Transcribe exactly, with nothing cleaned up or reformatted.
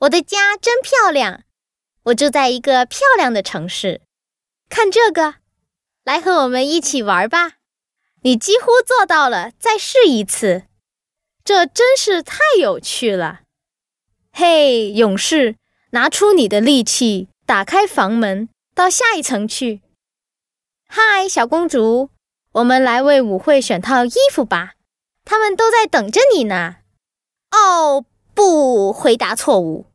我的家真漂亮，我住在一个漂亮的城市。看这个，来和我们一起玩吧。你几乎做到了，再试一次。这真是太有趣了。嘿，勇士，拿出你的力气，打开房门，到下一层去。嗨，小公主，我们来为舞会选套衣服吧，他们都在等着你呢。哦，不，回答错误。